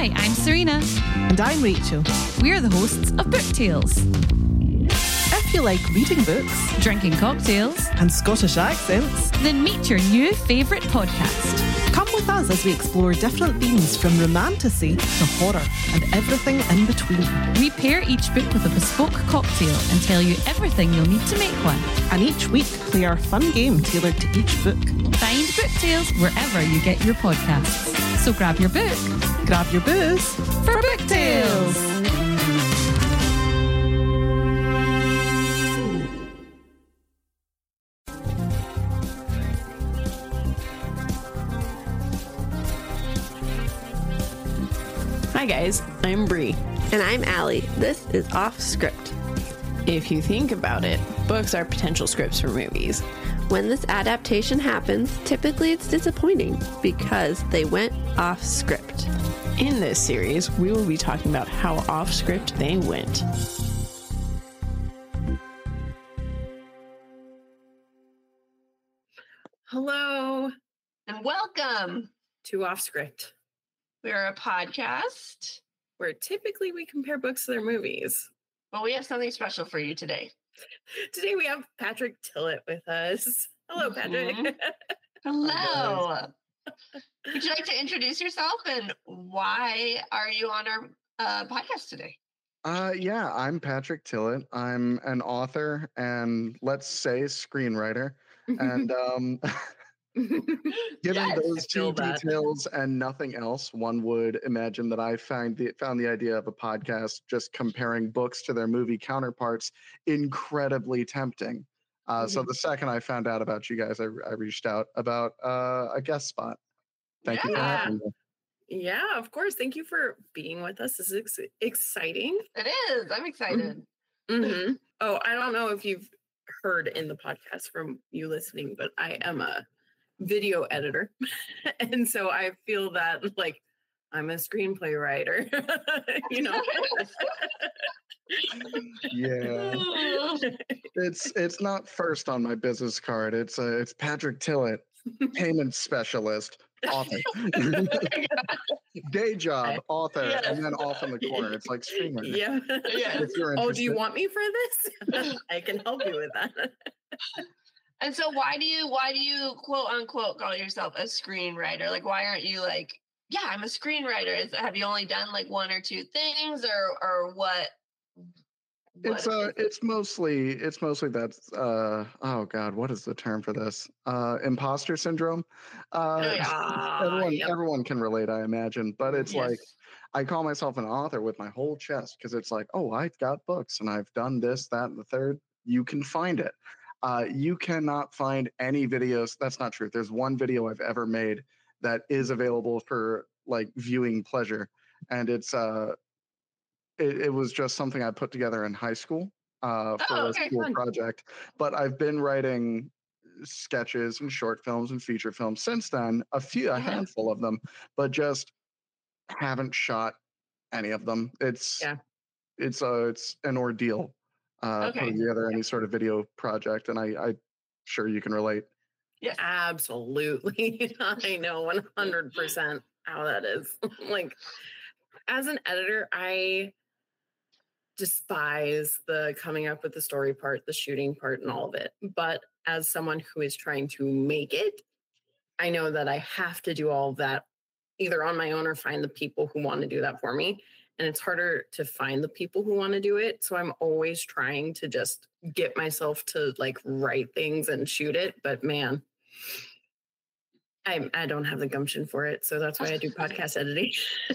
Hi, I'm Serena. And I'm Rachel. We're the hosts of Book Tales. If you like reading books, Drinking cocktails, and Scottish accents, then meet your new favourite podcast. come with us as we explore different themes from romantasy to horror and everything in between. We pair each book with a bespoke cocktail and tell you everything you'll need to make one. And each week, play our fun game tailored to each book. Find Book Tales wherever you get your podcasts. So grab your book, Grab your booze for Book Tales. Hi guys, I'm Bree. And I'm Allie. This is Off Script. If you think about it, books are potential scripts for movies. When this adaptation happens, typically it's disappointing because they went off script. In this series, we will be talking about how off script they went. Hello And welcome. to Off Script, We're a podcast, where typically we compare books to their movies. but we have something special for you today. Today we have Patrick Tillett with us. Hello, Patrick. Mhm. Hello. Would you like to introduce yourself and why are you on our podcast today? Yeah, I'm Patrick Tillett. I'm an author and let's say screenwriter. And given Yes, those I feel two that. details and nothing else, one would imagine that I found the idea of a podcast just comparing books to their movie counterparts incredibly tempting. So the second I found out about you guys, I reached out about a guest spot. Thank you for Yeah. having me. Yeah, of course. Thank you for being with us. This is exciting. It is. I'm excited. Mm-hmm. Oh, I don't know if you've heard in the podcast from you listening, but I am a video editor. And so I feel that like I'm a screenplay writer, you know? Yeah, it's not first on my business card. It's Patrick Tillett, payment specialist, author, day job, author, Yes. and then off in the corner. It's like screenwriter. Yeah. Yes. If you're Oh, do you interested. want me for this? I can help you with that. And so why do you quote unquote call yourself a screenwriter? Like, why aren't you like, yeah, I'm a screenwriter? Have you only done like one or two things or what? It's mostly that's oh god, what is the term for this? Imposter syndrome. Everyone can relate, I imagine, but it's like I call myself an author with my whole chest because it's like, oh, I've got books and I've done this, that, and the third. You can find it. You cannot find any videos. That's not true. There's one video I've ever made that is available for like viewing pleasure, and it's it was just something I put together in high school for a okay, school fun. project. But I've been writing sketches and short films and feature films since then, a handful of them, but just haven't shot any of them. It's an ordeal Okay. putting together any sort of video project, and I sure you can relate. Yes. Absolutely. I know 100% how that is. Like, as an editor, I despise the coming up with the story part, the shooting part, and all of it. But as someone who is trying to make it, I know that I have to do all of that either on my own or find the people who want to do that for me. And it's harder to find the people who want to do it. So I'm always trying to just get myself to like write things and shoot it. But man, I don't have the gumption for it. So that's why I do podcast editing.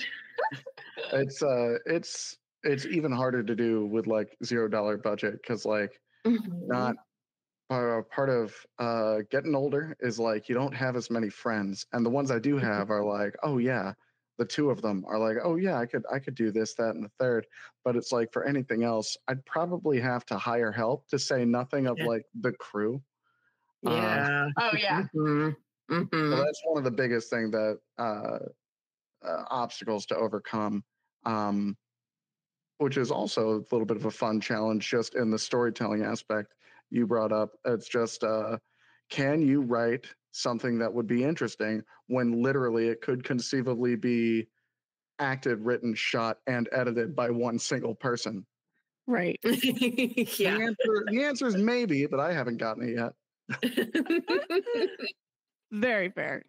It's even harder to do with like $0 budget because like not part of getting older is like you don't have as many friends, and the ones I do have are like, oh yeah, the two of them are like, oh yeah, I could do this, that, and the third. But it's like for anything else, I'd probably have to hire help, to say nothing of like the crew. Yeah. Oh yeah. Mhm. So Mhm. that's one of the biggest thing that obstacles to overcome. Which is also a little bit of a fun challenge just in the storytelling aspect you brought up. It's just, can you write something that would be interesting when literally it could conceivably be acted, written, shot, and edited by one single person? Right. Yeah. The answer is maybe, but I haven't gotten it yet. Very fair.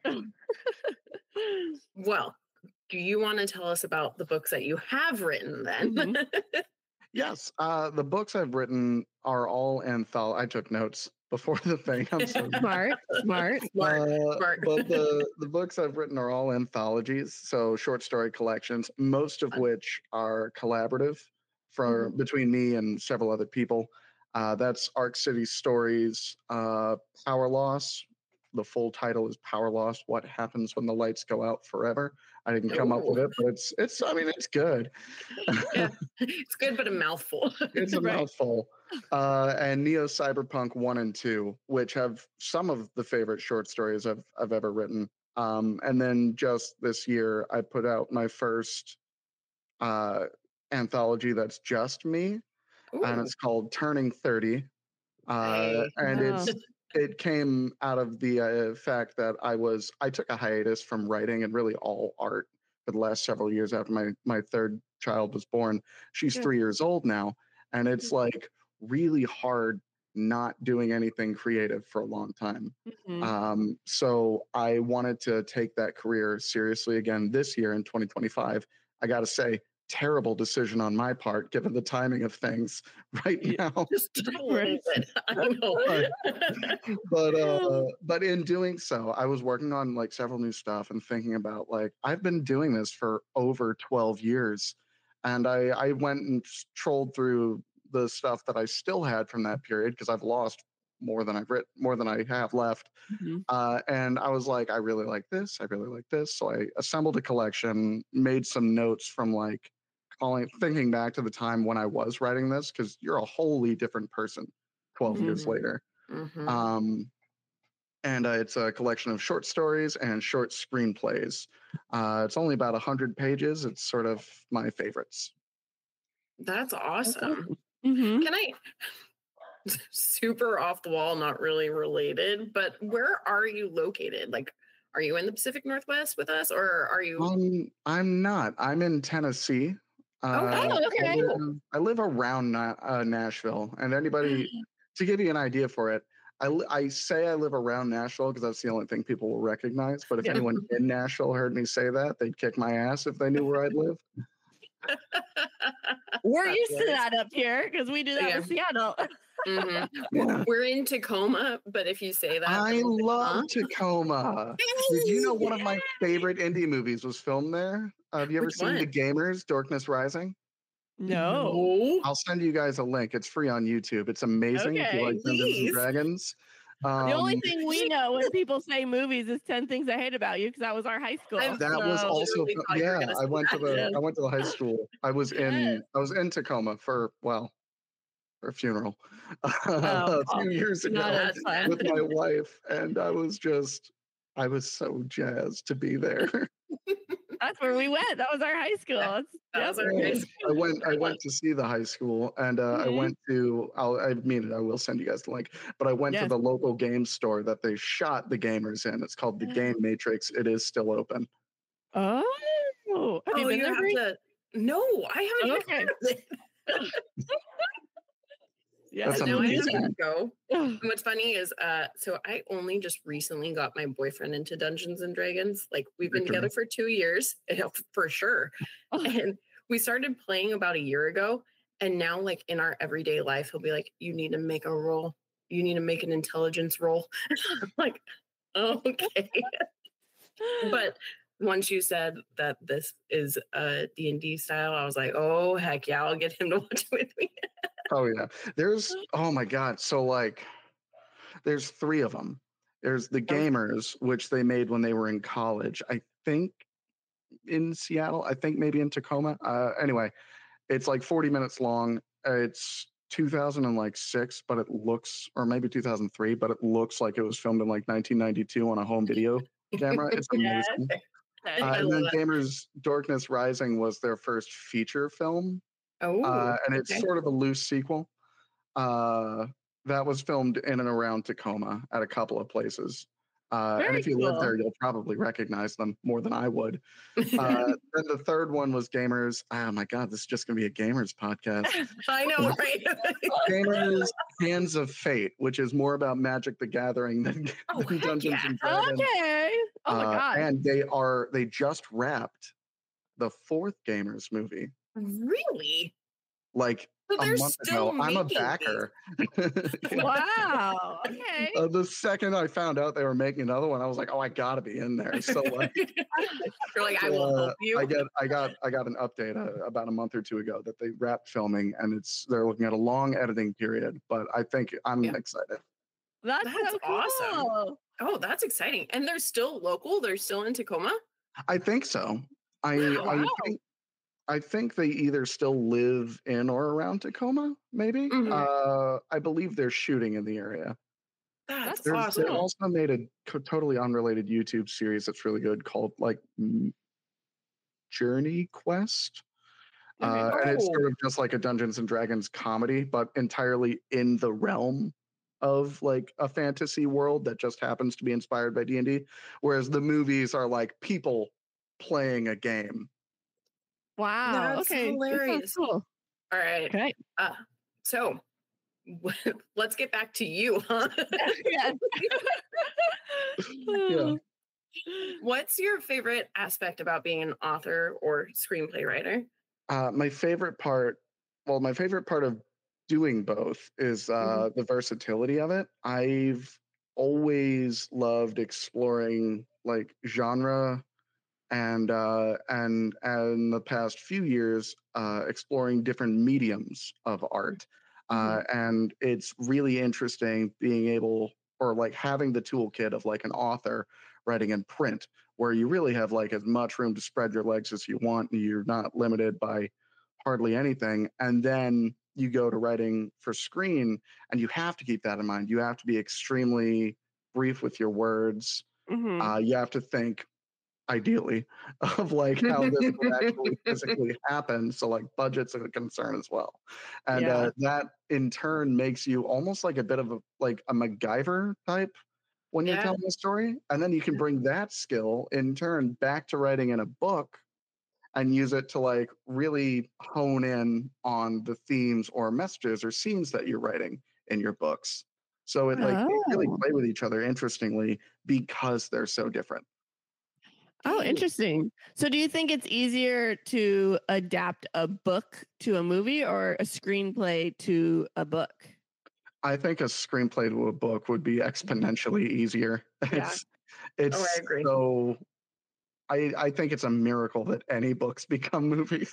Well, do you want to tell us about the books that you have written then? Yes, the books I've written are all anthology. I took notes before the thing. I'm so Smart. Smart. But the books I've written are all anthologies, so short story collections, most of which are collaborative between me and several other people. That's Arc City Stories, Power Loss. The full title is Power Loss: What Happens When the Lights Go Out Forever. I didn't come up with it, but it's I mean, it's good. Yeah, it's good, but a mouthful. It's a mouthful. And Neo Cyberpunk 1 and 2, which have some of the favorite short stories I've ever written. And then just this year, I put out my first anthology that's just me, and it's called Turning 30. And it came out of the fact that I took a hiatus from writing and really all art for the last several years after my third child was born. She's 3 years old now, and it's like really hard not doing anything creative for a long time. So I wanted to take that career seriously again this year in 2025. I got to say, terrible decision on my part, given the timing of things right now. Just a little bit. I know. But in doing so, I was working on like several new stuff and thinking about like, I've been doing this for over 12 years. And I went and trolled through the stuff that I still had from that period, because I've lost more than I have left. And I was like, I really like this. I really like this. So I assembled a collection, made some notes from like thinking back to the time when I was writing this, because you're a wholly different person 12 years later. And it's a collection of short stories and short screenplays. It's only about 100 pages. It's sort of my favorites. That's awesome. Can I, super off the wall, not really related, but where are you located? Like, are you in the Pacific Northwest with us, or are you? I'm not. I'm in Tennessee. Okay. I live around Nashville, and anybody, to give you an idea for it, I say I live around Nashville because that's the only thing people will recognize. But if anyone in Nashville heard me say that, they'd kick my ass if they knew where I'd live. We're used to that up here because we do that in Seattle. We're in Tacoma, but if you say that, I love Tacoma. Did you know one of my favorite indie movies was filmed there? Have you ever seen The Gamers, Darkness Rising? No. I'll send you guys a link. It's free on YouTube. It's amazing if you like Dungeons and Dragons. The only thing we know when people say movies is 10 Things I Hate About You, because that was our high school. That was also I went to the high school. I was in Tacoma for a funeral a few years ago with my wife, and I was so jazzed to be there. That's where we went. That was our high school. That was our high school. I went to see the high school, and I went to. I will send you guys the link. But I went to the local game store that they shot The Gamers in. It's called the Game Matrix. It is still open. Oh, have you been there? No, I haven't. Okay. That's no, I amazing. have to go. What's funny is, so I only just recently got my boyfriend into Dungeons and Dragons. Like, we've been together for 2 years, for sure. And we started playing about a year ago. And now, like, in our everyday life, he'll be like, "You need to make a roll. You need to make an intelligence roll." I'm like, okay. But once you said that this is a D&D style, I was like, oh, heck yeah, I'll get him to watch it with me. Oh yeah. Oh my God. So like, there's 3 of them. There's The Gamers, which they made when they were in college. I think in Seattle. I think maybe in Tacoma. Anyway, it's like 40 minutes long. It's 2006, but it looks, or maybe 2003, but it looks like it was filmed in like 1992 on a home video camera. It's amazing. And then Gamers Darkness Rising was their first feature film. And it's sort of a loose sequel. That was filmed in and around Tacoma at a couple of places. And if you live there, you'll probably recognize them more than I would. Then the third one was Gamers. Oh my God, this is just going to be a Gamers podcast. I know, right? Gamers Hands of Fate, which is more about Magic the Gathering than Dungeons and Dragons. Okay. Oh my God. And they just wrapped the fourth Gamers movie. Really? Like So a month ago. I'm a backer. Wow. Okay. The second I found out they were making another one, I was like, "Oh, I gotta be in there." So like, you're like, I will help you. I got an update about a month or two ago that they wrapped filming, and they're looking at a long editing period. But I think I'm excited. That's so cool. Awesome. Oh, that's exciting. And they're still local. They're still in Tacoma. I think so. I think they either still live in or around Tacoma, maybe. I believe they're shooting in the area. That's They awesome. also made a totally unrelated YouTube series that's really good called like Journey Quest. And it's sort of just like a Dungeons and Dragons comedy, but entirely in the realm of like a fantasy world that just happens to be inspired by D&D. Whereas the movies are like people playing a game. Wow. That's Okay. hilarious. Cool. All right. Okay. So let's get back to you, huh? Yes. Yeah. What's your favorite aspect about being an author or screenplay writer? My favorite part of doing both is the versatility of it. I've always loved exploring like genre and in the past few years exploring different mediums of art. And it's really interesting being able, or like having the toolkit of like an author writing in print, where you really have like as much room to spread your legs as you want, and you're not limited by hardly anything. And then you go to writing for screen, and you have to keep that in mind. You have to be extremely brief with your words. You have to think, ideally, of like how this would actually physically happen. So like budget's a concern as well. And that in turn makes you almost like a bit of a MacGyver type when you're telling a story. And then you can bring that skill in turn back to writing in a book and use it to like really hone in on the themes or messages or scenes that you're writing in your books. So they really play with each other interestingly because they're so different. Oh, interesting. So do you think it's easier to adapt a book to a movie or a screenplay to a book? I think a screenplay to a book would be exponentially easier. Yeah. It's I agree. So I think it's a miracle that any books become movies.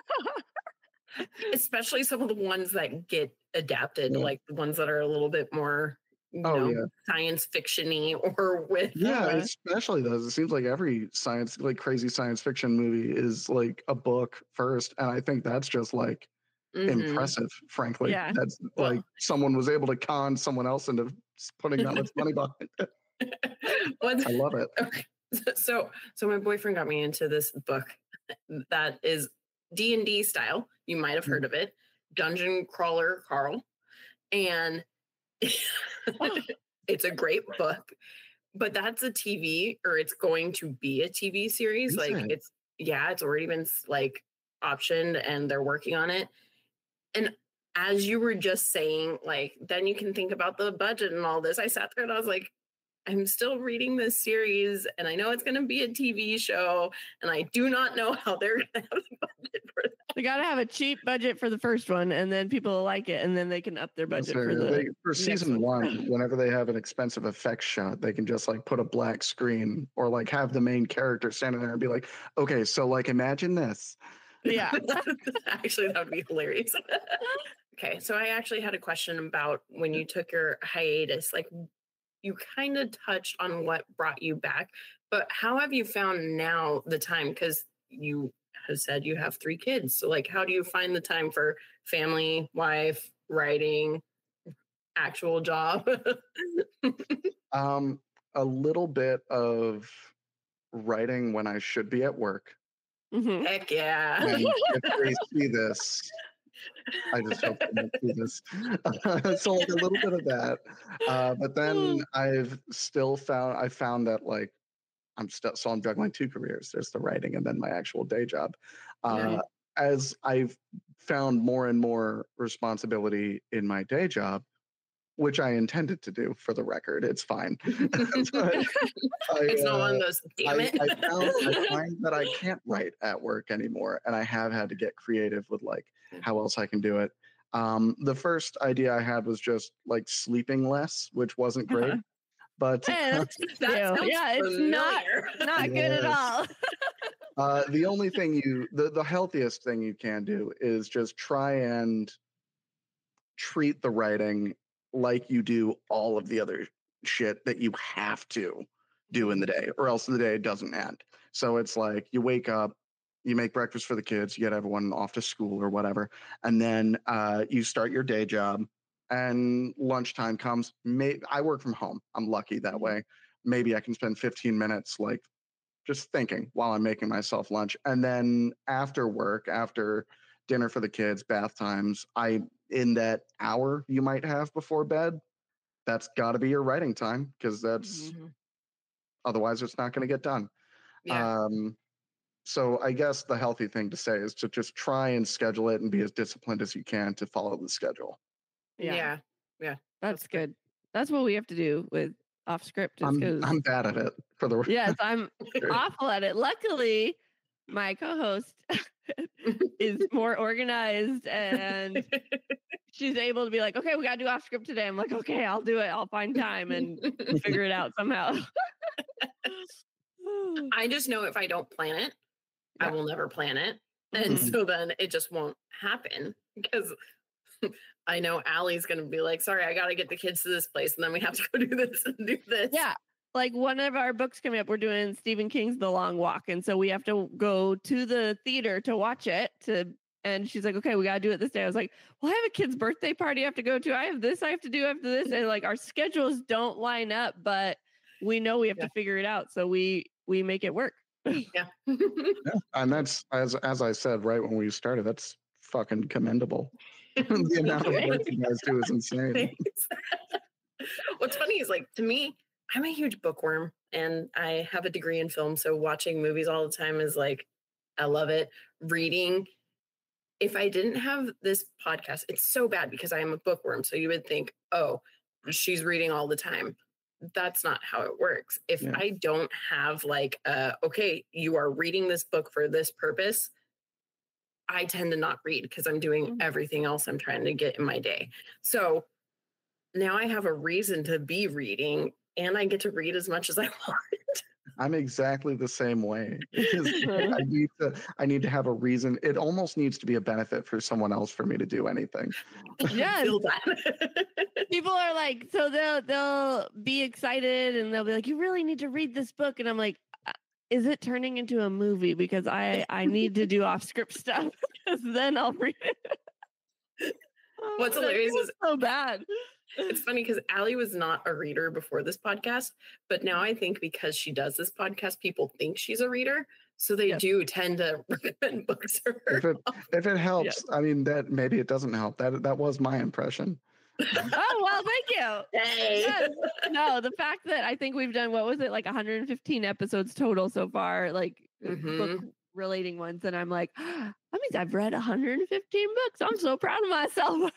Especially some of the ones that get adapted, like the ones that are a little bit more science fiction-y or with especially those. It seems like every crazy science fiction movie is like a book first, and I think that's just like impressive, frankly. That's like someone was able to con someone else into putting that much money behind it. I love it. Okay. So my boyfriend got me into this book that is D&D style. You might have heard of it, Dungeon Crawler Carl, and it's a great book. But that's a TV, or it's going to be a TV series. It's already been like optioned, and they're working on it. And as you were just saying, like, then you can think about the budget and all this. I sat there and I was like, I'm still reading this series, and I know it's going to be a TV show, and I do not know how they're going to have the budget for that. They got to have a cheap budget for the first one, and then people will like it, and then they can up their budget for season one. Whenever they have an expensive effects shot, they can just like put a black screen or like have the main character standing there and be like, okay, so like imagine this. Yeah. Actually, that would be hilarious. Okay, so I actually had a question about when you took your hiatus, like, you kind of touched on what brought you back, but how have you found now the time? Because you have said you have 3 kids. So like, how do you find the time for family, wife, writing, actual job? A little bit of writing when I should be at work. Heck yeah. And if they see this, I just hope to make through this. So like a little bit of that, but then I found that like I'm juggling two careers. There's the writing and then my actual day job. As I've found more and more responsibility in my day job, which I intended to do, for the record, it's fine. It's not one of those. Damn it! I find that I can't write at work anymore, and I have had to get creative with like how else I can do it. The first idea I had was just like sleeping less, which wasn't great. But it's not good at all. The only thing the healthiest thing you can do is just try and treat the writing like you do all of the other shit that you have to do in the day, or else the day doesn't end. So it's like you wake up, you make breakfast for the kids, you get everyone off to school or whatever, and then you start your day job. And lunchtime comes. I work from home. I'm lucky that way. Maybe I can spend 15 minutes like just thinking while I'm making myself lunch. And then after work, after dinner for the kids, bath times, in that hour you might have before bed, that's got to be your writing time, because that's otherwise it's not going to get done. Yeah. So I guess the healthy thing to say is to just try and schedule it and be as disciplined as you can to follow the schedule. Yeah. That's good. That's what we have to do with off script. I'm bad at it for the Yes, I'm awful at it. Luckily, my co-host is more organized, and she's able to be like, okay, we got to do off script today. I'm like, okay, I'll do it. I'll find time and figure it out somehow. I just know if I don't plan it, I will never plan it. And so then it just won't happen, because I know Allie's going to be like, sorry, I got to get the kids to this place, and then we have to go do this and do this. Yeah. Like one of our books coming up, we're doing Stephen King's The Long Walk. And so we have to go to the theater to watch it. And she's like, okay, we got to do it this day. I was like, well, I have a kid's birthday party I have to go to. I have this I have to do after this. And like our schedules don't line up, but we know we have to figure it out. So we make it work. Yeah. And that's, as I said right when we started, that's fucking commendable. The amount of work you guys do is insane. What's funny is, like, to me, I'm a huge bookworm, and I have a degree in film. So watching movies all the time is like, I love it. Reading. If I didn't have this podcast, it's so bad because I am a bookworm. So you would think, oh, she's reading all the time. That's not how it works. If I don't have like, okay, you are reading this book for this purpose, I tend to not read because I'm doing everything else I'm trying to get in my day. So now I have a reason to be reading, and I get to read as much as I want. I'm exactly the same way. I need to have a reason. It almost needs to be a benefit for someone else for me to do anything. Yes. People are like, so they'll be excited and they'll be like, you really need to read this book. And I'm like, is it turning into a movie? Because I need to do off script stuff, because then I'll read it. What's hilarious is so bad. It's funny because Allie was not a reader before this podcast, but now I think because she does this podcast, people think she's a reader. So they do tend to recommend books for her. If it helps, I mean, that maybe it doesn't help. That was my impression. Oh, well, thank you. Hey. Yes. No, the fact that I think we've done, what was it, like 115 episodes total so far, like book relating ones. And I'm like, that means I've read 115 books. I'm so proud of myself.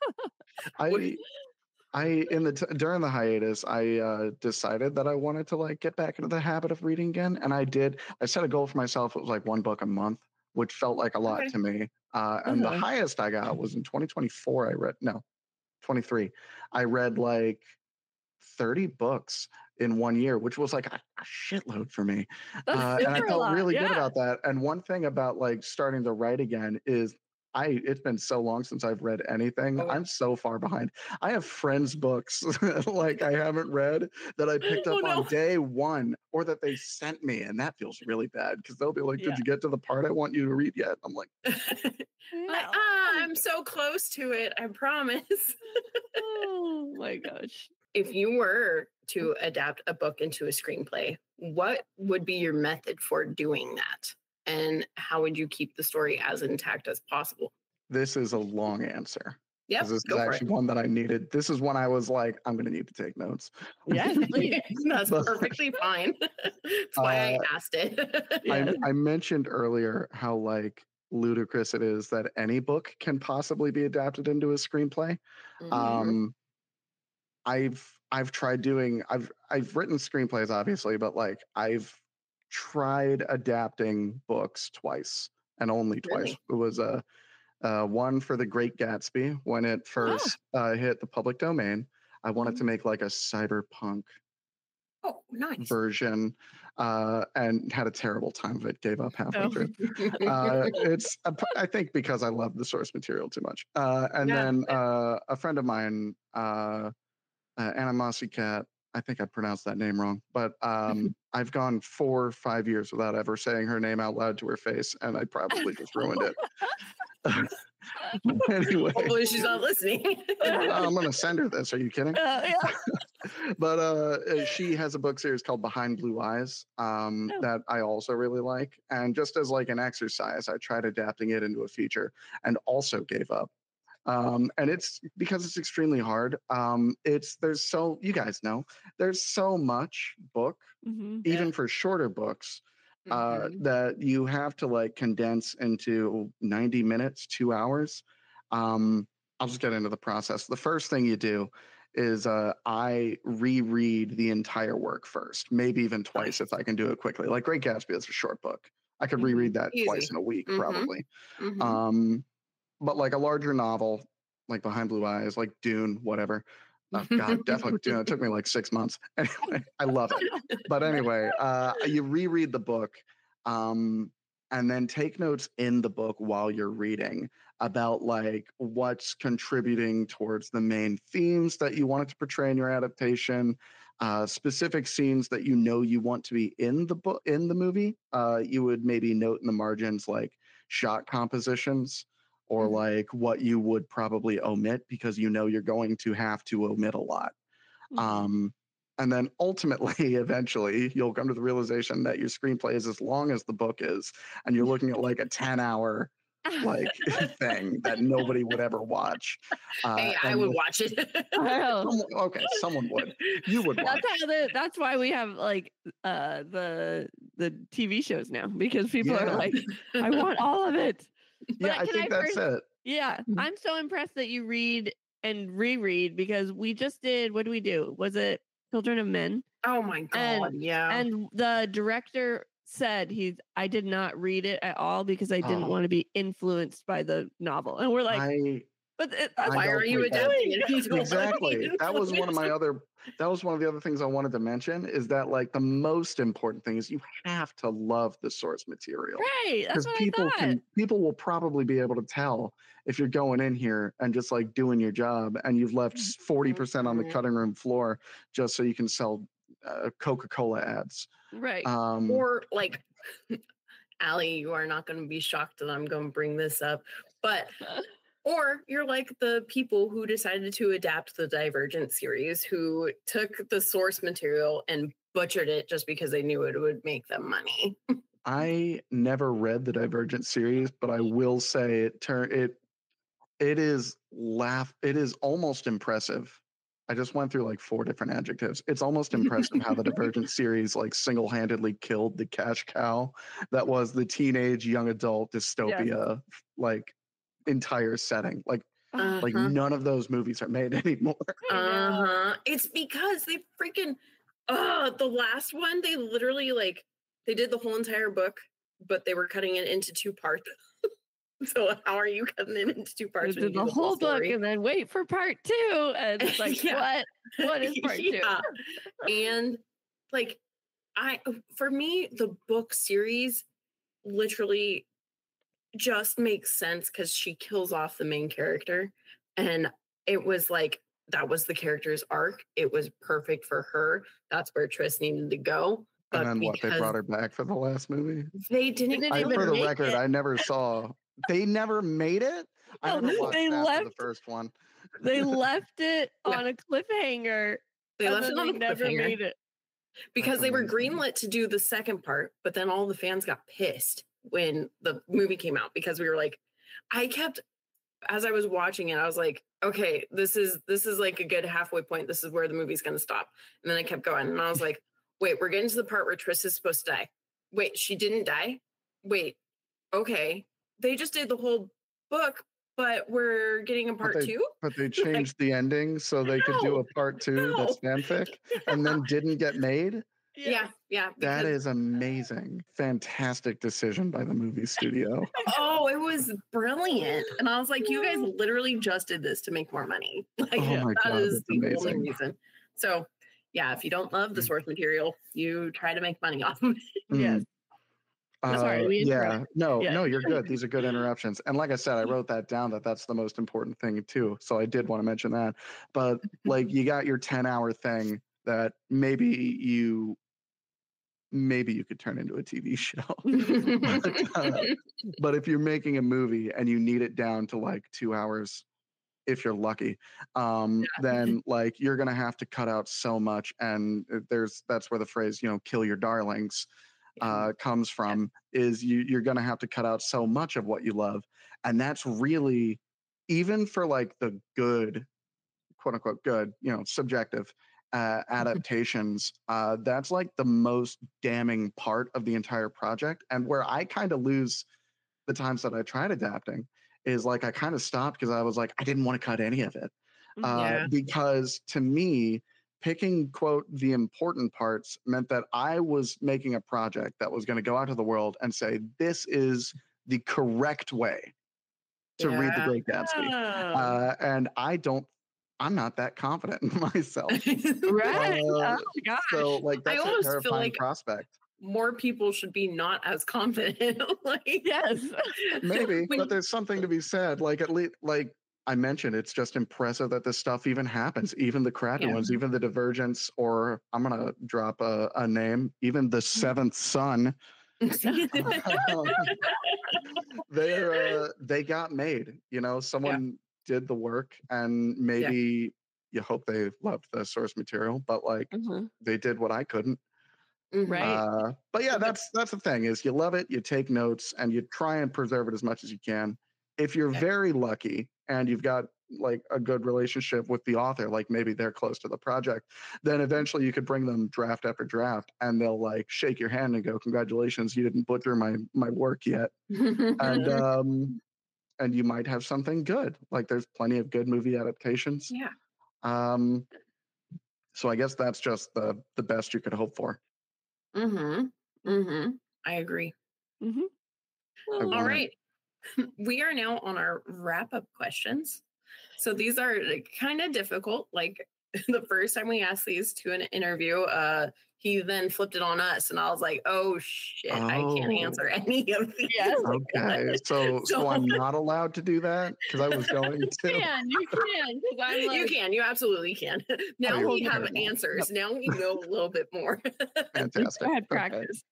During the hiatus, I decided that I wanted to like get back into the habit of reading again. And I did. I set a goal for myself. It was like one book a month, which felt like a lot to me. And the highest I got was in 2024. 23. I read like 30 books in 1 year, which was like a shitload for me. And I felt really good about that. And one thing about like starting to write again is it's been so long since I've read anything. I'm so far behind. I have friends' books like I haven't read that I picked up on day one, or that they sent me, and that feels really bad because they'll be like, "Did you get to the part I want you to read yet?" I'm like, I'm so close to it. I promise. Oh my gosh. If you were to adapt a book into a screenplay, what would be your method for doing that? And how would you keep the story as intact as possible? this is a long answer. Yeah, This is actually one that I needed. This is when I was like, I'm going to need to take notes. Yes, please. That's perfectly fine. That's why I asked it. I mentioned earlier how like ludicrous it is that any book can possibly be adapted into a screenplay. I've tried doing I've written screenplays obviously, but like I've tried adapting books twice and only twice. It was one for The Great Gatsby when it first hit the public domain. I wanted to make like a cyberpunk version and had a terrible time of it. Gave up halfway through. It's I think because I love the source material too much. Then a friend of mine, Animosity Cat, I think I pronounced that name wrong, but I've gone 4 or 5 years without ever saying her name out loud to her face, and I probably just ruined it. Anyway, hopefully she's not listening. I'm gonna send her this. Are you kidding? Yeah. But she has a book series called Behind Blue Eyes that I also really like, and just as like an exercise, I tried adapting it into a feature and also gave up. And it's because it's extremely hard. There's so, you guys know, there's so much book, even for shorter books, that you have to like condense into 90 minutes, 2 hours. I'll just get into the process. The first thing you do is I reread the entire work first, maybe even twice if I can do it quickly. Like Great Gatsby is a short book. I could reread that twice in a week, probably. But like a larger novel, like Behind Blue Eyes, like Dune, whatever. Oh, God, definitely Dune. It took me like 6 months. Anyway, I love it. But anyway, you reread the book and then take notes in the book while you're reading about like what's contributing towards the main themes that you wanted to portray in your adaptation, specific scenes that you know you want to be in the book, in the movie. You would maybe note in the margins like shot compositions, or like what you would probably omit because you know you're going to have to omit a lot. And then ultimately, eventually, you'll come to the realization that your screenplay is as long as the book is, and you're looking at like a 10-hour like thing that nobody would ever watch. Hey, I would watch it. Okay, someone would. You would watch. That's why we have like the TV shows now, because people are like, I want all of it. Yeah, I think that's it. Yeah, I'm so impressed that you read and reread, because we just did, what did we do? Was it Children of Men? Oh my God, And the director said I did not read it at all because I didn't want to be influenced by the novel. And we're like, why are you adapting it? Exactly. That was one of the other things I wanted to mention, is that like the most important thing is you have to love the source material. Right. That's what people will probably be able to tell if you're going in here and just like doing your job and you've left 40% on the cutting room floor just so you can sell Coca-Cola ads. Right. Or like, Allie, you are not going to be shocked that I'm going to bring this up, but or you're like the people who decided to adapt the Divergent series, who took the source material and butchered it just because they knew it would make them money. I never read the Divergent series, but I will say it is almost impressive. I just went through like 4 different adjectives. It's almost impressive how the Divergent series like single-handedly killed the cash cow that was the teenage young adult dystopia like entire setting. Like none of those movies are made anymore. It's because they freaking the last one, they literally like they did the whole entire book, but they were cutting it into 2 parts. So how are you cutting it into 2 parts? Did the whole book and then wait for part 2, and it's like what is part 2? And like for me, the book series literally just makes sense because she kills off the main character, and it was like that was the character's arc. It was perfect for her. That's where Tris needed to go. But and then they brought her back for the last movie? They didn't. For the record, I never saw. They never made it. I never watched after the first one. They left it on a cliffhanger. They left it on a never cliffhanger. made it because they were greenlit to do the second part, but then all the fans got pissed when the movie came out because we were like, I kept as I was watching it, I was like, okay, this is like a good halfway point. This is where the movie's going to stop. And then I kept going, and I was like, wait, we're getting to the part where Triss is supposed to die. Wait, she didn't die? Wait, okay. They just did the whole book, but we're getting a part 2? But they changed the ending so they could do a part 2 that's fanfic and then didn't get made? Yeah. That is amazing. Fantastic decision by the movie studio. Oh, it was brilliant. And I was like, you guys literally just did this to make more money. Like, Oh my that God, is that's the only amazing. reason. So, yeah, if you don't love the source material, you try to make money off of it. Yes. Sorry, we interrupted. No, Yeah. no, you're good. These are good interruptions. And like I said, I wrote that down that's the most important thing too. So I did want to mention that. But like you got your 10-hour thing that maybe you could turn into a TV show. But if you're making a movie and you need it down to like 2 hours, if you're lucky, then like you're gonna have to cut out so much. And that's where the phrase, kill your darlings comes from, is you're gonna have to cut out so much of what you love. And that's really, even for like the good, quote unquote good, subjective adaptations, that's like the most damning part of the entire project. And where I kind of lose the times that I tried adapting is like I kind of stopped because I was like, I didn't want to cut any of it. Because to me, picking, quote, the important parts meant that I was making a project that was going to go out to the world and say, this is the correct way to read The Great Gatsby. And I'm not that confident in myself. Right. Oh my gosh. So like that's I almost a terrifying feel like prospect. More people should be not as confident. Yes. Maybe, but there's something to be said. Like at least, like I mentioned, it's just impressive that this stuff even happens. Even the crappy ones, even the Divergents, or I'm gonna drop a name, even the Seventh Son. They got made. Someone did the work, and maybe you hope they loved the source material, but like they did what I couldn't. Right. But yeah, that's the thing, is you love it, you take notes, and you try and preserve it as much as you can. If you're very lucky and you've got like a good relationship with the author, like maybe they're close to the project, then eventually you could bring them draft after draft and they'll like shake your hand and go, congratulations, you didn't butcher my work yet. And you might have something good. Like there's plenty of good movie adaptations. So I guess that's just the best you could hope for. I agree. All right. We are now on our wrap-up questions. So these are kind of difficult. Like the first time we asked these to an interview, he then flipped it on us, and I was like, "Oh shit, I can't answer any of these." Okay, so I'm not allowed to do that because I was going to. You can, because I'm like, you can, you absolutely can. Now we have answers. Now we know a little bit more. Fantastic. I had practice.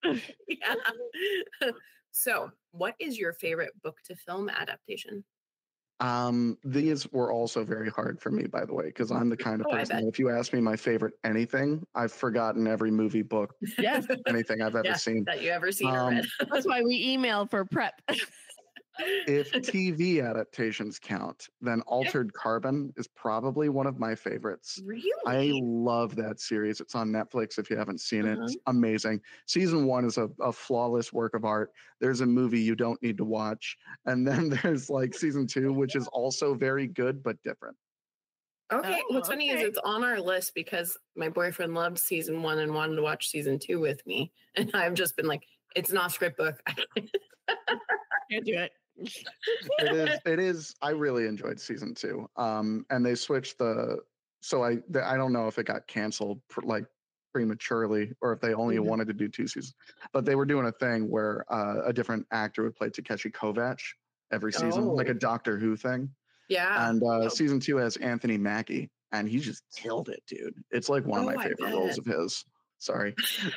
So, what is your favorite book to film adaptation? These were also very hard for me, by the way, because I'm the kind of person that if you ask me my favorite anything, I've forgotten every movie, book, anything I've ever seen. That you ever seen or read. That's why we email for prep. If TV adaptations count, then Altered Carbon is probably one of my favorites. Really? I love that series. It's on Netflix if you haven't seen it. It's amazing. Season 1 is a flawless work of art. There's a movie you don't need to watch. And then there's like season 2, which is also very good, but different. Okay. What's funny is it's on our list because my boyfriend loved season 1 and wanted to watch season 2 with me. And I've just been like, it's not a script book. Can't do it. It is. I really enjoyed season 2. And they switched so I don't know if it got canceled like prematurely or if they only wanted to do 2 seasons, but they were doing a thing where a different actor would play Takeshi Kovacs every season, like a Doctor Who thing. Yeah. And season 2 has Anthony Mackie, and he just killed it, dude. It's like one of my favorite roles of his. Sorry.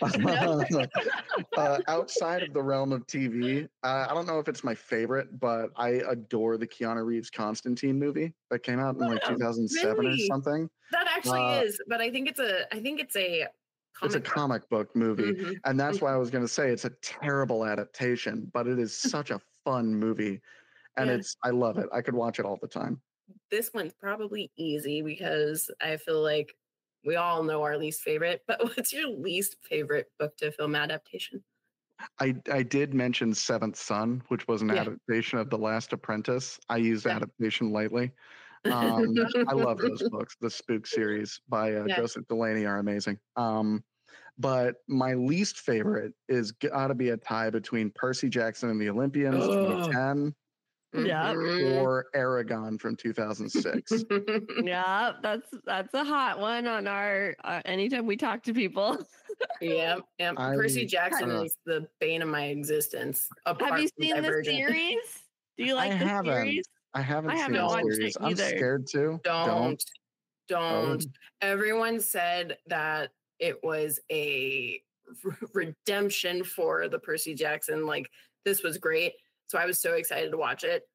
Outside of the realm of TV, I don't know if it's my favorite, but I adore the Keanu Reeves Constantine movie that came out in like 2007 or something. That actually is, but I think it's a comic book movie, and that's why I was going to say it's a terrible adaptation, but it is such a fun movie. and Yeah. I love it. I could watch it all the time. This one's probably easy because I feel like we all know our least favorite. But what's your least favorite book to film adaptation? I did mention Seventh Son, which was an adaptation of The Last Apprentice. I used adaptation lightly. I love those books. The Spook series by Joseph Delaney are amazing. But my least favorite is gotta be a tie between Percy Jackson and the Olympians 2010 Yeah. or Aragon from 2006. Yeah, that's a hot one on our anytime we talk to people. Yeah. Percy Jackson is the bane of my existence. Have you seen the series? Do you like the series? I haven't seen watched the it series. I'm either. scared to. Don't. Everyone said that it was a redemption for the Percy Jackson. Like, this was great. So I was so excited to watch it.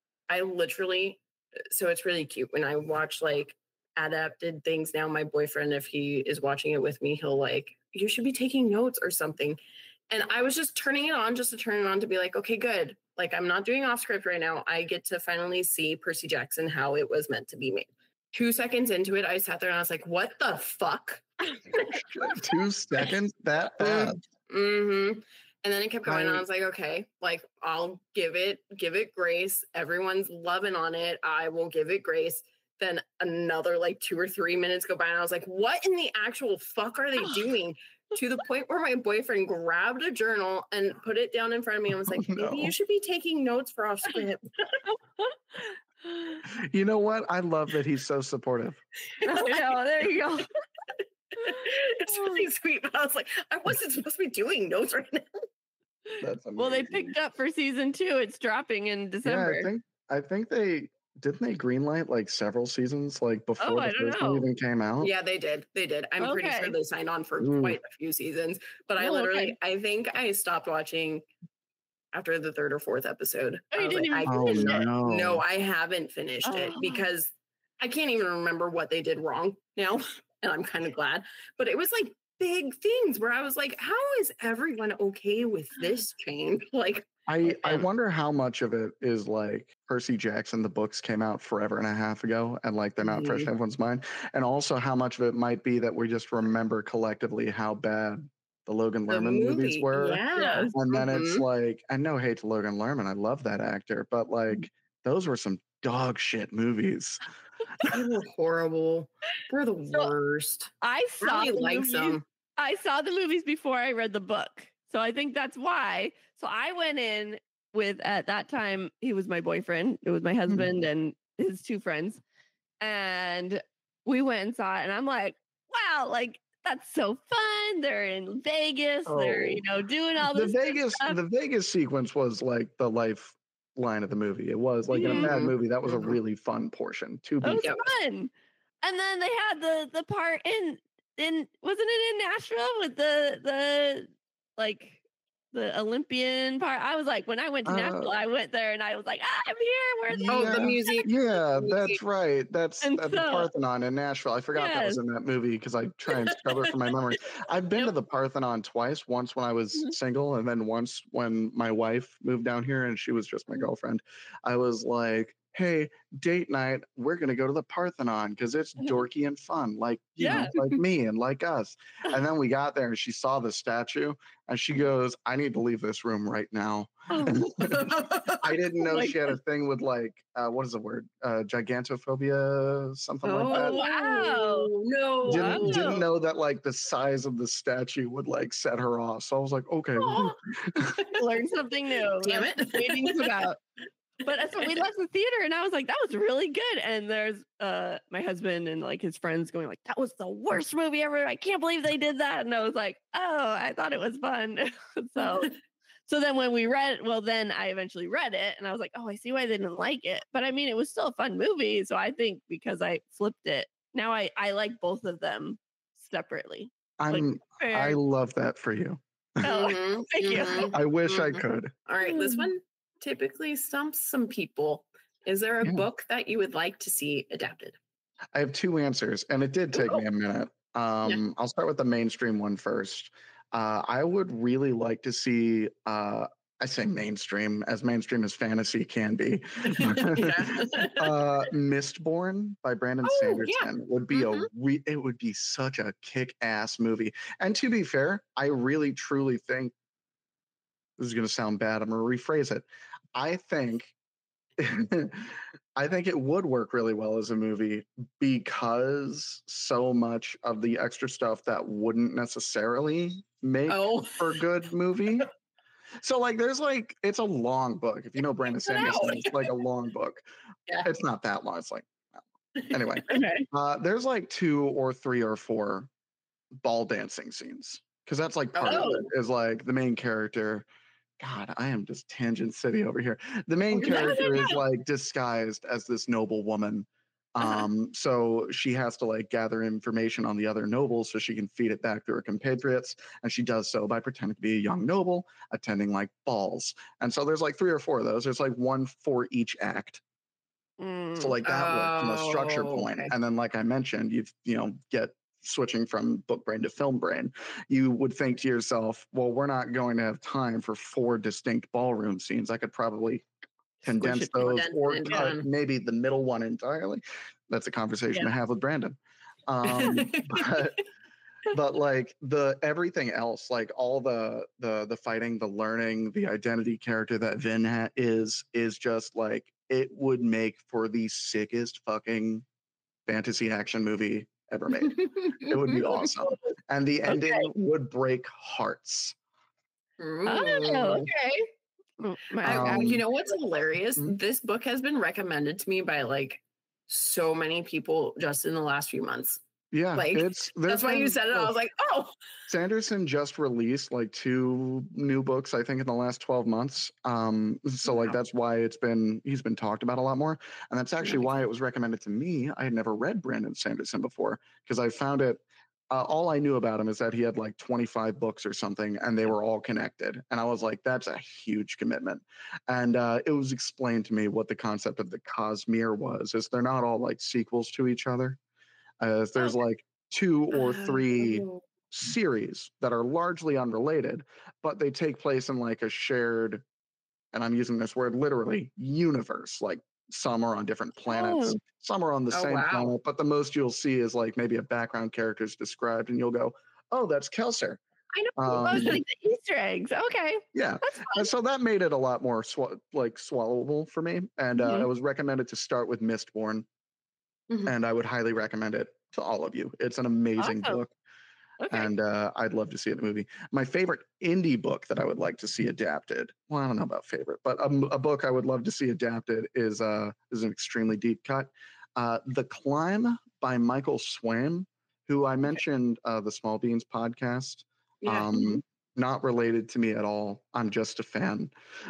So it's really cute when I watch like adapted things now. My boyfriend, if he is watching it with me, he'll like, you should be taking notes or something. And I was just turning it on just to turn it on to be like, okay, good. Like, I'm not doing off script right now. I get to finally see Percy Jackson how it was meant to be made. 2 seconds into it, I sat there and I was like, what the fuck? 2 seconds? That bad? Mm-hmm. And then it kept going, and I was like, okay, like, I'll give it grace. Everyone's loving on it. I will give it grace. Then another like 2 or 3 minutes go by, and I was like, what in the actual fuck are they doing? To the point where my boyfriend grabbed a journal and put it down in front of me and was like, maybe you should be taking notes for off script. You know what? I love that he's so supportive. No, there you go. It's really sweet, but I was like, I wasn't supposed to be doing notes right now. That's amazing. Well, they picked up for season 2. It's dropping in December. Yeah, I think they greenlight like several seasons like before the first one even came out. Yeah, they did. I'm pretty sure they signed on for quite a few seasons. But I think I stopped watching after the 3rd or 4th episode. Oh, you didn't even finish it? No, I haven't finished it because I can't even remember what they did wrong now. And I'm kind of glad. But it was like big things where I was like, how is everyone okay with this change? Like, I wonder how much of it is like Percy Jackson, the books came out forever and a half ago and like they're not fresh in everyone's mind. And also how much of it might be that we just remember collectively how bad the Logan Lerman movies were. Yeah. And then it's like, and no hate to Logan Lerman, I love that actor, but like those were some dog shit movies. They were horrible. They're the worst. I saw the movies before I read the book. So I think that's why. So I went in with, at that time, he was my boyfriend. It was my husband and his 2 friends. And we went and saw it. And I'm like, wow, like, that's so fun. They're in Vegas. They're, doing all this stuff. The Vegas sequence was like the lifeline of the movie. It was like in a bad movie. That was a really fun portion. It was fun. And then they had the part in wasn't it in Nashville with the like the Olympian part? I was like, when I went to Nashville, I went there and I was like, I'm here. Where's the music? Yeah, that's right. That's at the Parthenon in Nashville. I forgot that was in that movie because I try and scrub it from my memory. I've been to the Parthenon twice. Once when I was single, and then once when my wife moved down here and she was just my girlfriend. I was like, hey, date night, we're going to go to the Parthenon because it's dorky and fun, like, you know, like me and like us. And then we got there and she saw the statue and she goes, I need to leave this room right now. I didn't know she had a thing with like, what is the word? Gigantophobia, something like that. Wow. No. Didn't know that like the size of the statue would like set her off. So I was like, okay. Learn something new. Damn it. Meetings about. But so we left the theater and I was like, that was really good. And there's my husband and like his friends going like, that was the worst movie ever. I can't believe they did that. And I was like, oh, I thought it was fun. So then when we then I eventually read it and I was like, oh, I see why they didn't like it. But I mean, it was still a fun movie. So I think because I flipped it, now I like both of them separately. I love that for you. Oh, thank you. I wish I could. All right, this one typically stumps some people. Is there a book that you would like to see adapted? I have 2 answers, and it did take me a minute. I'll start with the mainstream one first. I would really like to see, I I say mainstream as fantasy can be. Mistborn by Brandon Sanderson would be it would be such a kick-ass movie. And to be fair, I really truly think this is going to sound bad. I'm going to rephrase it. I think I think it would work really well as a movie because so much of the extra stuff that wouldn't necessarily make for a good movie. So like there's like it's a long book. If you know Brandon Sanderson, it's like a long book. Yeah. It's not that long. It's like anyway. There's like 2 or 3 or 4 ball dancing scenes. Because that's like part of it is like the main character. God, I am just tangent city over here. The main character is like disguised as this noble woman. So she has to like gather information on the other nobles so she can feed it back to her compatriots. And she does so by pretending to be a young noble attending like balls. And so there's like 3 or 4 of those. There's like 1 for each act. So like that works from a structure point. And then like I mentioned, you get switching from book brain to film brain, you would think to yourself, well, we're not going to have time for 4 distinct ballroom scenes. I could probably condense those or cut maybe the middle one entirely. That's a conversation to have with Brandon. But like the everything else, like all the fighting, the learning, the identity character that Vin is just like it would make for the sickest fucking fantasy action movie ever made. It would be awesome. And the ending would break hearts. You know what's hilarious? This book has been recommended to me by like so many people just in the last few months. Yeah, like that's why you said it. I was like, oh. Sanderson just released like 2 new books, I think, in the last 12 months. So like that's why he's been talked about a lot more, and that's actually why it was recommended to me. I had never read Brandon Sanderson before because I found it. All I knew about him is that he had like 25 books or something, and they were all connected. And I was like, that's a huge commitment. And it was explained to me what the concept of the Cosmere was. Is they're not all like sequels to each other. There's like 2 or 3 series that are largely unrelated, but they take place in like a shared, and I'm using this word literally, universe. Like some are on different planets, some are on the same planet, but the most you'll see is like maybe a background character is described, and you'll go, "Oh, that's Kelsier." I know like the Easter eggs. Okay, yeah, and so that made it a lot more swallowable for me. And it was recommended to start with Mistborn. And I would highly recommend it to all of you. It's an amazing book. And I'd love to see it in the movie. My favorite indie book that I would like to see adapted, well, I don't know about favorite, but a book I would love to see adapted is an extremely deep cut. The Climb by Michael Swaim, who I mentioned the Small Beans podcast. Not related to me at all. I'm just a fan.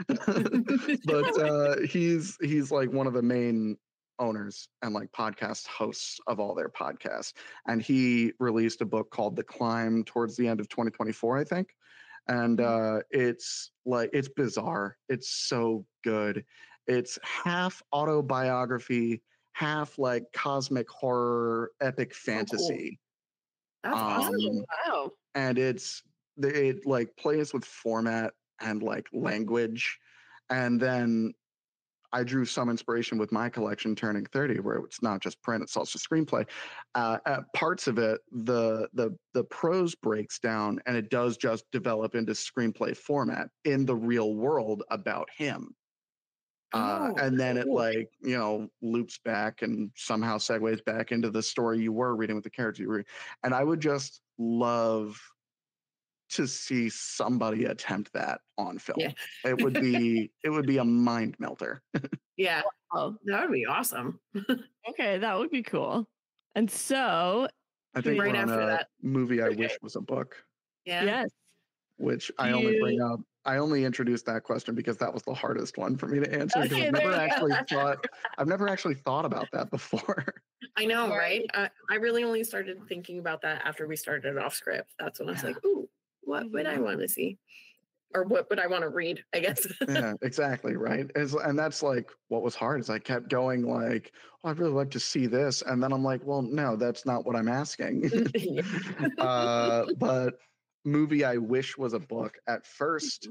But he's like one of the main owners and like podcast hosts of all their podcasts, and he released a book called The Climb towards the end of 2024, I think. And it's bizarre. It's so good. It's half autobiography, half like cosmic horror, epic fantasy. That's awesome. Wow. And it like plays with format and like language, and then I drew some inspiration with my collection turning 30, where it's not just print, it's also screenplay. At parts of it, the prose breaks down, and it does just develop into screenplay format in the real world about him. And then it like, loops back and somehow segues back into the story you were reading with the character you were reading. And I would just love to see somebody attempt that on film. Yeah. It would be a mind melter. Yeah. Oh, that would be awesome. Okay, that would be cool. And so I think right after that movie I wish was a book. Yeah. Yes. Which I only bring up. I only introduced that question because that was the hardest one for me to answer. Okay, I've never actually thought about that before. I know, right? I really only started thinking about that after we started off script. That's when I was like, ooh, what would I want to see? Or what would I want to read, I guess. Yeah, exactly, right? And that's like what was hard is I kept going like, oh, I'd really like to see this. And then I'm like, well, no, that's not what I'm asking. But movie I wish was a book. At first,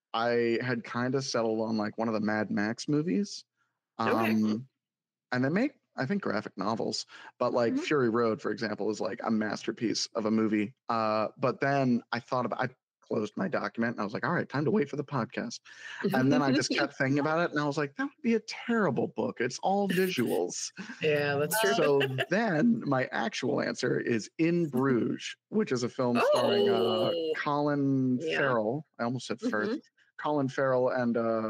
I had kind of settled on like one of the Mad Max movies. And they make, I think, graphic novels, but like Fury Road, for example, is like a masterpiece of a movie. But then I closed my document and I was like, all right, time to wait for the podcast. And then I just kept thinking about it and I was like, that would be a terrible book. It's all visuals. Yeah, that's true. So then my actual answer is In Bruges, which is a film starring Colin Farrell. I almost said Firth. Colin Farrell and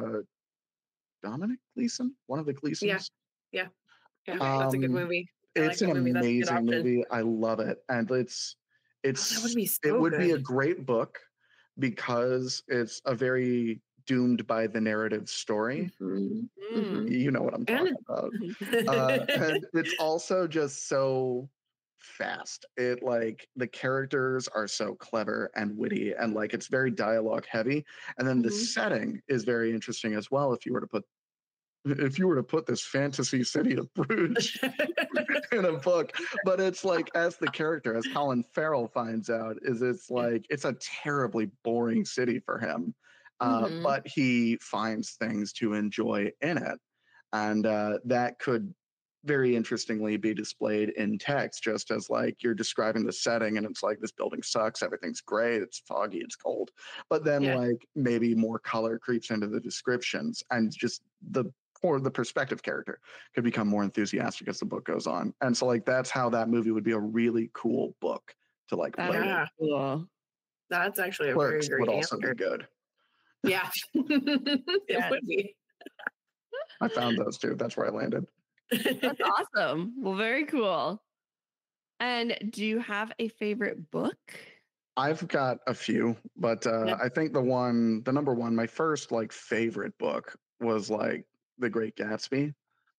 Dominic Gleeson, one of the Gleesons. Yeah. That's a good movie. It's an amazing movie. I love it. And it would be a great book because it's a very doomed by the narrative story. You know what I'm talking about. And it's also just so fast. It like the characters are so clever and witty and like it's very dialogue heavy. And then the setting is very interesting as well. If you were to put this fantasy city of Bruges in a book, but it's like as the character, as Colin Farrell finds out, it's a terribly boring city for him, but he finds things to enjoy in it, and that could very interestingly be displayed in text, just as like you're describing the setting and it's like this building sucks, everything's gray, it's foggy, it's cold, but then like maybe more color creeps into the descriptions and just the perspective character could become more enthusiastic as the book goes on. And so like that's how that movie would be a really cool book to like play. Cool. That's actually a Clerks very great would also answer. be good. Yeah. It would be. I found those two. That's where I landed. That's awesome. Well, very cool. And do you have a favorite book? I've got a few, but I think the number one, my first like favorite book was like The Great Gatsby,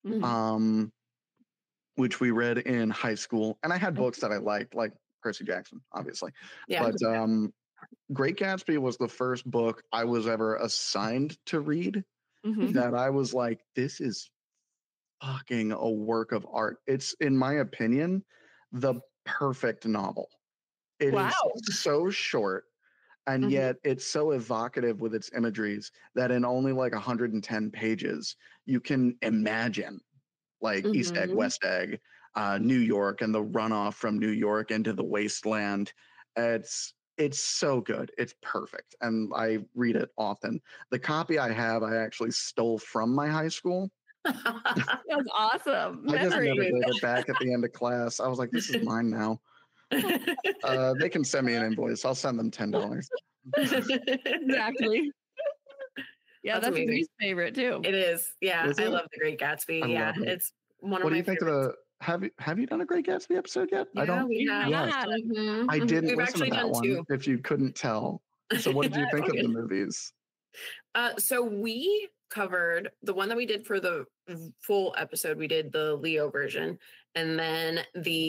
which we read in high school. And I had books that I liked, like Percy Jackson, obviously. But Great Gatsby was the first book I was ever assigned to read that I was like, this is fucking a work of art. It's, in my opinion, the perfect novel. It is so short. And yet it's so evocative with its imageries that in only like 110 pages, you can imagine like East Egg, West Egg, New York, and the runoff from New York into the wasteland. It's so good. It's perfect. And I read it often. The copy I have, I actually stole from my high school. That's awesome. I just never gave it back at the end of class. I was like, this is mine now. They can send me an invoice. I'll send them $10. Exactly. Yeah, that's amazing. my favorite too. It is. Yeah, Is I it? love The Great Gatsby. I love it. It's one of What do my you think favorites. of the have you done a Great Gatsby episode yet? Yeah, I don't. we have. Yes. I didn't We've listen actually to that done one. 2. If you couldn't tell, so what did you think of Okay. the movies? So we covered the one that we did for the full episode. We did the Leo version, and then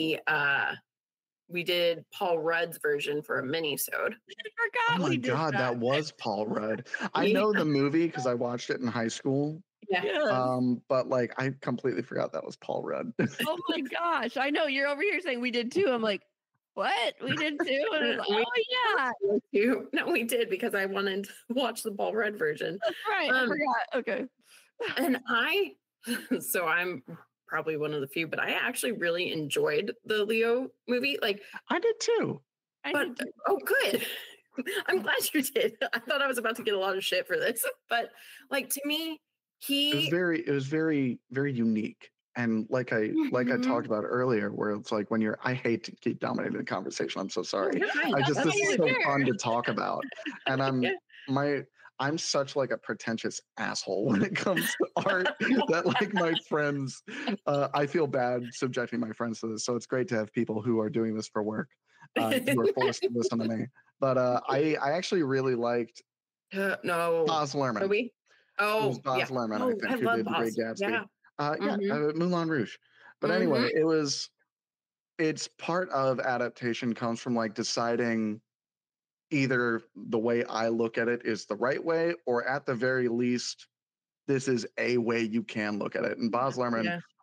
we did Paul Rudd's version for a mini-sode. I forgot Oh my we did god, that was Paul Rudd. I know the movie because I watched it in high school. Yeah. Yes. But like I completely forgot that was Paul Rudd. Oh my gosh. I know you're over here saying we did 2. I'm like, what? We did 2? And it's like, oh yeah. No, we did because I wanted to watch the Paul Rudd version. That's right. I forgot. Okay. And so I'm probably one of the few, but I actually really enjoyed the Leo movie. Like, I did too. but oh, good. I'm glad you did. I thought I was about to get a lot of shit for this, but like to me, It was very, very unique. And like I talked about earlier, where it's like when I hate to keep dominating the conversation. I'm so sorry. This is so fun to talk about. And I'm such like a pretentious asshole when it comes to art that like my friends, I feel bad subjecting my friends to this. So it's great to have people who are doing this for work, who are forced to listen to me. But I actually really liked no Baz Luhrmann. Are we? Oh, It was Baz Luhrmann, I think, who love did The Great Baz. Gatsby. Yeah. Moulin Rouge. But anyway, it's part of adaptation comes from like deciding either the way I look at it is the right way, or at the very least, this is a way you can look at it. And Baz Luhrmann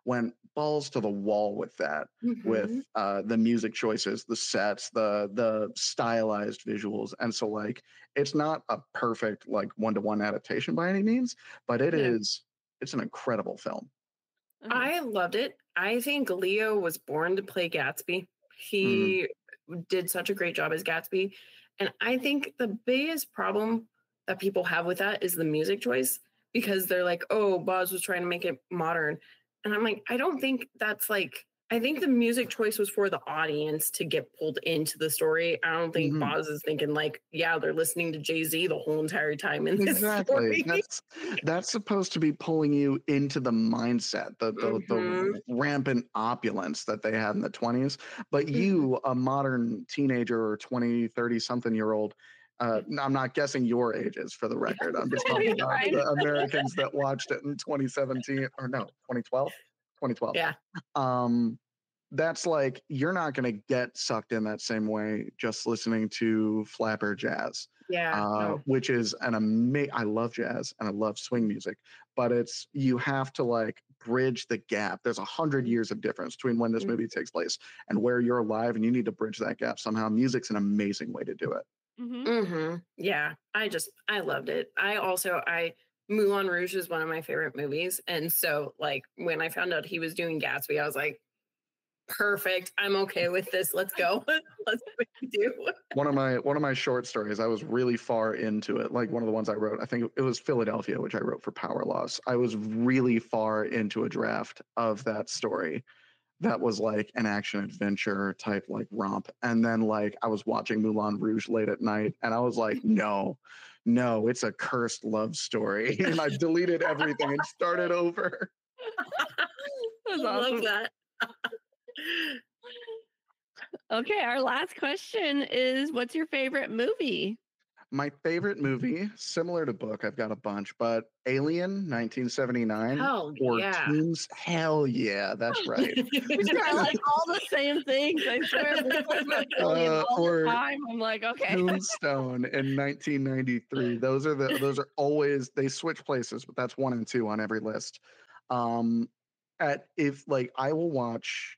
went balls to the wall with that, with the music choices, the sets, the stylized visuals. And so like it's not a perfect like one-to-one adaptation by any means, but it's an incredible film. I loved it. I think Leo was born to play Gatsby. He did such a great job as Gatsby. And I think the biggest problem that people have with that is the music choice, because they're like, oh, Boz was trying to make it modern. And I'm like, I don't think that's like, I think the music choice was for the audience to get pulled into the story. I don't think Boz is thinking like, yeah, they're listening to Jay-Z the whole entire time in this story. That's supposed to be pulling you into the mindset, the rampant opulence that they had in the 20s. But you, a modern teenager or 20, 30 something year old, I'm not guessing your ages for the record. I'm just talking about the Americans that watched it in 2017 or no, 2012. 2012. Yeah. That's like, you're not going to get sucked in that same way just listening to flapper jazz. Yeah. Which is I love jazz and I love swing music, but you have to like bridge the gap. There's 100 years of difference between when this movie takes place and where you're alive, and you need to bridge that gap somehow. Music's an amazing way to do it. Yeah. I loved it. Moulin Rouge is one of my favorite movies. And so like when I found out he was doing Gatsby, I was like, perfect. I'm okay with this. Let's go. Let's do. One of my short stories, I was really far into it. Like one of the ones I wrote, I think it was Philadelphia, which I wrote for Power Loss. I was really far into a draft of that story that was like an action adventure type like romp. And then like I was watching Moulin Rouge late at night and I was like, no, it's a cursed love story. And I deleted everything and started over. I love that. Okay, our last question is, what's your favorite movie? My favorite movie, similar to book, I've got a bunch, but Alien 1979 Hell yeah, that's right. They're like all the same things. I swear, all the time. I'm like, okay. Tombstone in 1993. Those are always, they switch places, but that's 1 and 2 on every list. If like I will watch,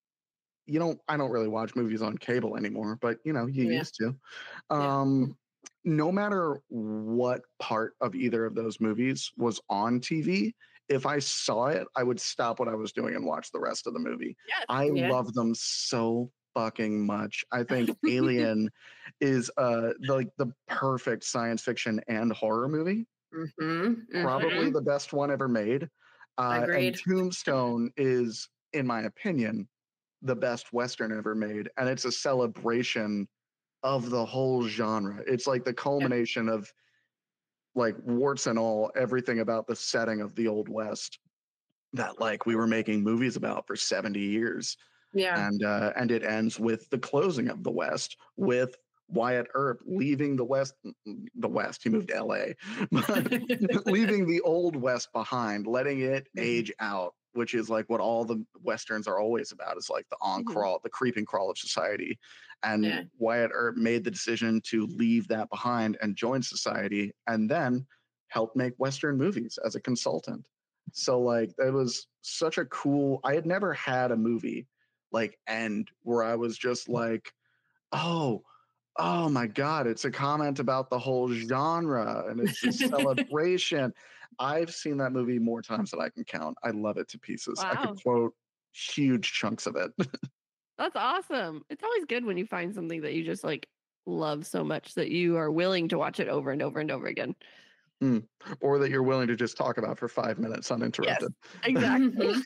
I don't really watch movies on cable anymore, but you used to. No matter what part of either of those movies was on TV, if I saw it, I would stop what I was doing and watch the rest of the movie. Yes. I love them so fucking much. I think Alien is like the perfect science fiction and horror movie. Probably the best one ever made. And Tombstone is, in my opinion, the best Western ever made. And it's a celebration of the whole genre. It's like the culmination of like warts and all, everything about the setting of the Old West that like we were making movies about for 70 years. Yeah. And it ends with the closing of the West, with Wyatt Earp leaving the West, he moved to LA, but leaving the Old West behind, letting it age out, which is like what all the Westerns are always about, is like the crawl, the creeping crawl of society. And Wyatt Earp made the decision to leave that behind and join society, and then help make Western movies as a consultant. So like, it was such a cool, I had never had a movie like end where I was just like, oh my God, it's a comment about the whole genre and it's a celebration. I've seen that movie more times than I can count. I love it to pieces. Wow. I could quote huge chunks of it. That's awesome. It's always good when you find something that you just like love so much that you are willing to watch it over and over and over again. Or that you're willing to just talk about for 5 minutes uninterrupted. Yes, exactly.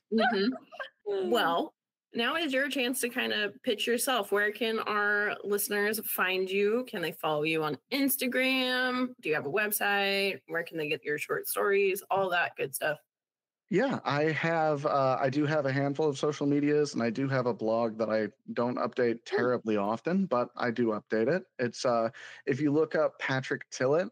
Well, now is your chance to kind of pitch yourself. Where can our listeners find you? Can they follow you on Instagram? Do you have a website? Where can they get your short stories? All that good stuff. Yeah, I do have a handful of social medias, and I do have a blog that I don't update terribly often, but I do update it. It's if you look up Patrick Tillett,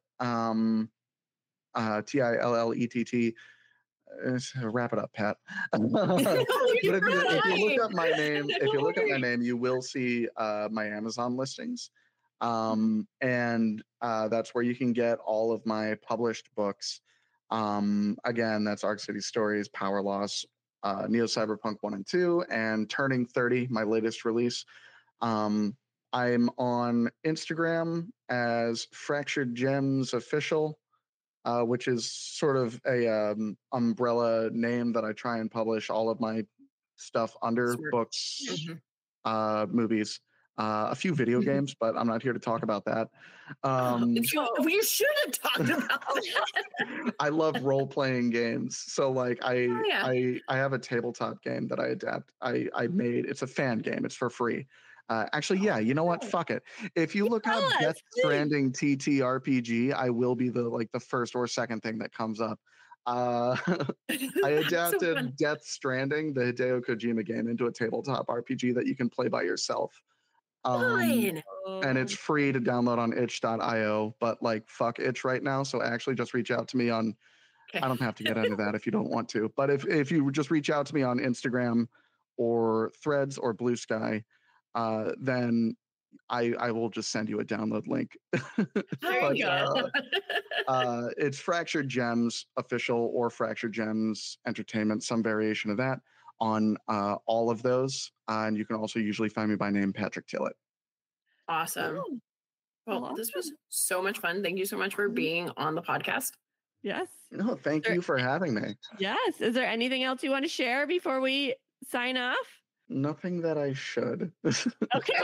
Tillett. Wrap it up, Pat. If you look up my name, you will see my Amazon listings, and that's where you can get all of my published books. Again, that's Arc City Stories, Power Loss, Neo Cyberpunk 1 and 2, and Turning 30, my latest release. I'm on Instagram as Fractured Gems Official, which is sort of a umbrella name that I try and publish all of my stuff under: books, movies, a few video games, but I'm not here to talk about that. We should have talked about that. I love role-playing games, so like I have a tabletop game that I made. It's a fan game. It's for free. Actually, yeah, you know what? Fuck it. If you look up Death Stranding TTRPG, I will be the first or second thing that comes up. I adapted Death Stranding, the Hideo Kojima game, into a tabletop RPG that you can play by yourself. And it's free to download on itch.io, but like fuck itch right now. So actually just reach out to me on, I don't have to get into that if you don't want to, but if you just reach out to me on Instagram or Threads or Blue Sky, then I will just send you a download link. But, it's Fractured Gems Official or Fractured Gems Entertainment, some variation of that on all of those. And you can also usually find me by name, Patrick Tillett. Awesome. Well, this was so much fun. Thank you so much for being on the podcast. Yes. No, thank you for having me. Yes. Is there anything else you want to share before we sign off? Nothing that I should. Okay.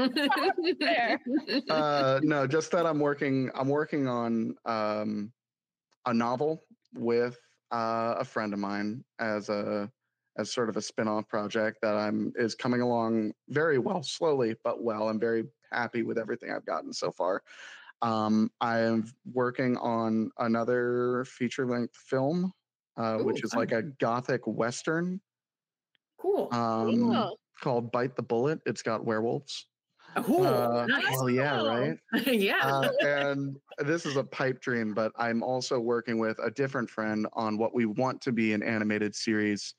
No, just that I'm working on a novel with a friend of mine as sort of a spin-off project that is coming along very well, slowly but well. I'm very happy with everything I've gotten so far. I am working on another feature-length film, which is like a gothic western. Cool. Called Bite the Bullet. It's got werewolves. Nice. Oh yeah, right? Yeah. And this is a pipe dream, but I'm also working with a different friend on what we want to be an animated series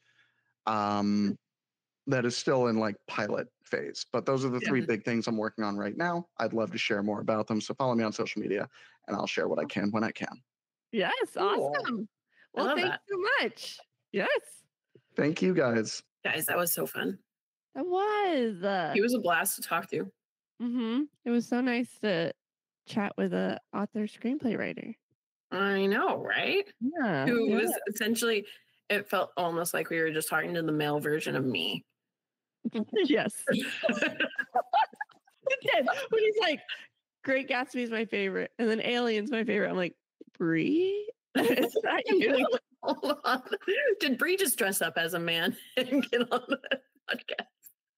that is still in like pilot phase. But those are the three big things I'm working on right now. I'd love to share more about them. So follow me on social media and I'll share what I can when I can. Yes. Cool. Awesome. Well, thanks so much. Yes. Thank you guys. Guys, that was so fun. That was. He was a blast to talk to. It was so nice to chat with a author screenplay writer. I know, right? Yeah. Who was essentially, it felt almost like we were just talking to the male version of me. Yes. It did. When he's like, Great Gatsby is my favorite, and then Alien's my favorite. I'm like, Brie? Is that you? Hold on. Did Brie just dress up as a man and get on the podcast?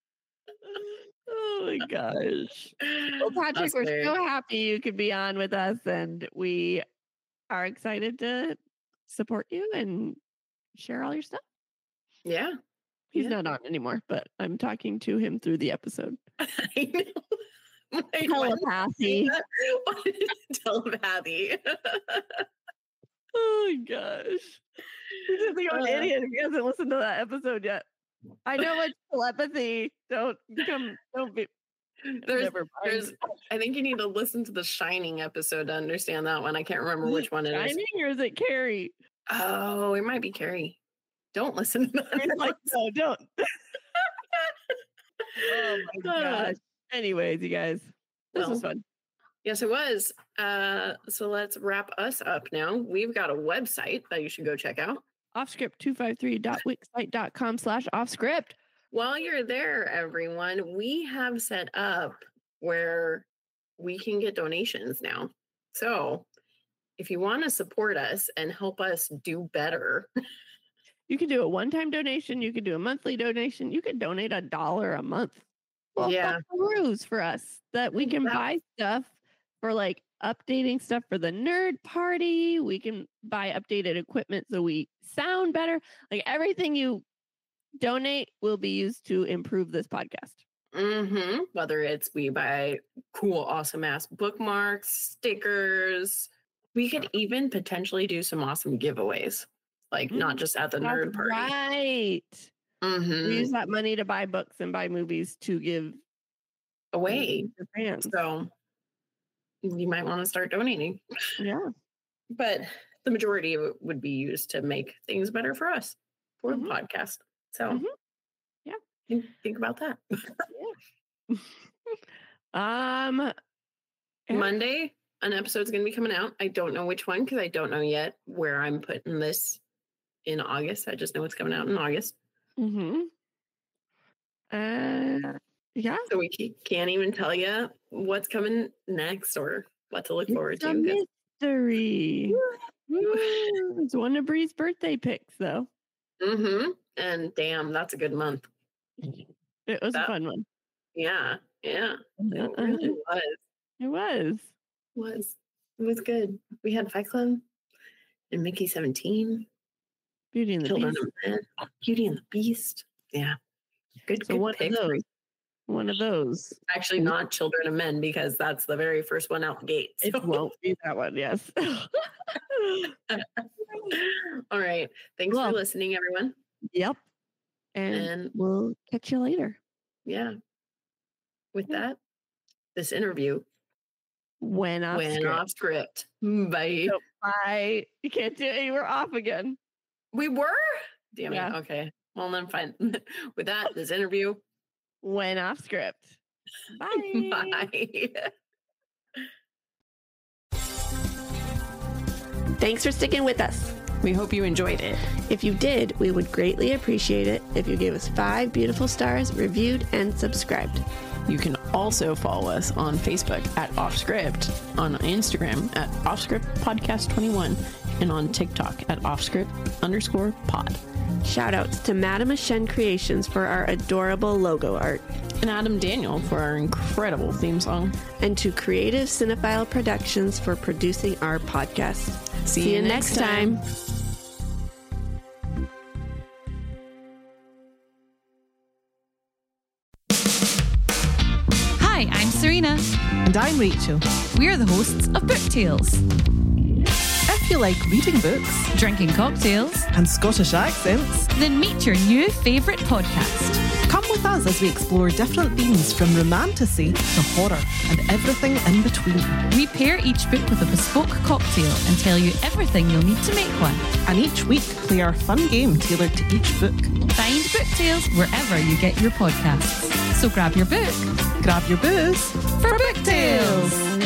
Oh my gosh. Well, Patrick, we're so happy you could be on with us, and we are excited to support you and share all your stuff. Yeah. He's not on anymore, but I'm talking to him through the episode. I know. Telepathy. Telepathy. Oh my gosh. He's just like an idiot if he hasn't listened to that episode yet. I know it's telepathy. Don't be. There's I think you need to listen to the Shining episode to understand that one. I can't remember which one it is. Shining or is it Carrie? Oh, it might be Carrie. Don't listen to that. Like, no, don't. Oh my gosh. Anyways, you guys, this was fun. Yes, it was. So let's wrap us up now. We've got a website that you should go check out. Offscript253.wixsite.com/offscript. While you're there, everyone, we have set up where we can get donations now. So if you want to support us and help us do better, you can do a one-time donation. You can do a monthly donation. You can donate $1 a month. Well, yeah. Rules for us that we can buy stuff for like updating stuff for the nerd party. We can buy updated equipment so we sound better. Like everything you donate will be used to improve this podcast. Whether it's we buy cool, awesome ass bookmarks, stickers, we could even potentially do some awesome giveaways, like not just at the nerd party. Right. We use that money to buy books and buy movies to give away to fans. So you might want to start donating. Yeah. But the majority of it would be used to make things better for us, for the podcast. So Yeah. think about that. Yeah. Monday, an episode's going to be coming out. I don't know which one because I don't know yet where I'm putting this in August. I just know it's coming out in August. Yeah. So we can't even tell you what's coming next or what to look forward It's a to. 'cause- mystery. It's one of Bree's birthday picks, though. And damn, that's a good month. It was a fun one. Yeah. It really was. It was. It was good. We had Fight Club and Mickey 17. Beauty and the Children Beast. of Men. Beauty and the Beast. Yeah. Good. So good one picks. of those. One of those. Actually, not Children of Men because that's the very first one out the gate. It so- won't be that one, yes. All right. Thanks for listening, everyone. Yep. And we'll catch you later. Yeah. With that, this interview Went off script. Bye. So, bye. You can't do it. You were off again. We were? Damn Yeah. it. Okay. Well, then fine. With that, this interview went off script. Bye. Bye. Thanks for sticking with us. We hope you enjoyed it. If you did, we would greatly appreciate it if you gave us 5 beautiful stars, reviewed, and subscribed. You can also follow us on Facebook at Offscript, on Instagram at Offscript Podcast 21, and on TikTok at Offscript_pod. Shoutouts to Madame Ashen Creations for our adorable logo art. And Adam Daniel for our incredible theme song. And to Creative Cinephile Productions for producing our podcast. See you next time. Hi, I'm Serena. And I'm Rachel. We're the hosts of Book Tales, If you like reading books drinking cocktails, and Scottish accents, then meet your new favourite podcast. come with us as we explore different themes from romantasy to horror and everything in between. We pair each book with a bespoke cocktail and tell you everything you'll need to make one. And each week, play our fun game tailored to each book. Find Book Tales wherever you get your podcasts. So grab your book Grab your booze for Book Tales.